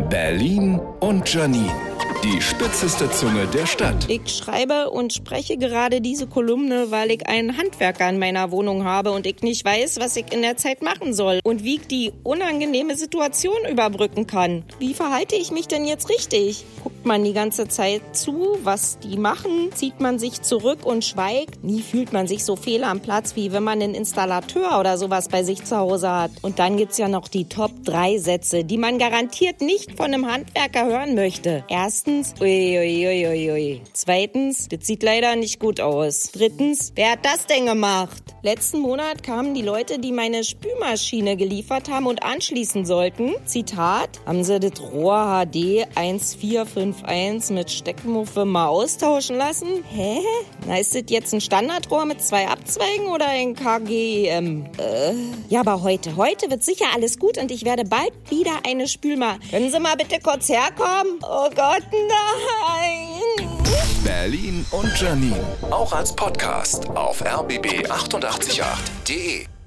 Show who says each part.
Speaker 1: Berlin und Janine, die spitzeste Zunge der Stadt.
Speaker 2: Ich schreibe und spreche gerade diese Kolumne, weil ich einen Handwerker in meiner Wohnung habe und ich nicht weiß, was ich in der Zeit machen soll und wie ich die unangenehme Situation überbrücken kann. Wie verhalte ich mich denn jetzt richtig? Guckt man die ganze Zeit zu, was die machen? Zieht man sich zurück und schweigt? Nie fühlt man sich so fehl am Platz, wie wenn man einen Installateur oder sowas bei sich zu Hause hat. Und dann gibt's ja noch die Top 3 Sätze, die man garantiert nicht von einem Handwerker hören möchte. Erstens, ui. Zweitens, das sieht leider nicht gut aus. Drittens, wer hat das denn gemacht? Letzten Monat kamen die Leute, die meine Spülmaschine geliefert haben und anschließen sollten. Zitat, haben sie das Rohr HD 1451 mit Steckmuffe mal austauschen lassen? Hä? Na, ist das jetzt ein Standardrohr mit 2 Abzweigen oder ein KGM? Ja, aber heute wird sicher alles gut und ich werde bald wieder eine Spülmaschine. Können Sie mal bitte kurz herkommen? Oh Gott, nein!
Speaker 1: Berlin und Janine, auch als Podcast auf rbb888.de.